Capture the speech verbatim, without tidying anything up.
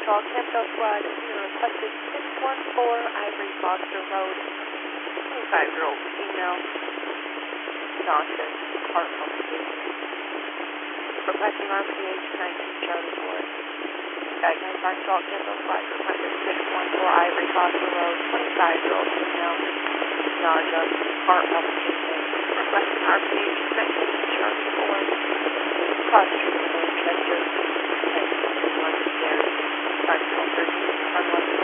Montreal Campbell Squad, you requested six one four Ivory Foster Road, twenty-five-year-old female, nauseous, heart palpitations. Requesting R P H nineteen Charlie four. Diagnosed Montreal Campbell Squad, requested six one four Ivory Foster Road, twenty-five-year-old female, nausea, heart palpitations. Requesting R P H nineteen Charlie four. Cross Street, Winchester, and one stairs, five twelve thirteen,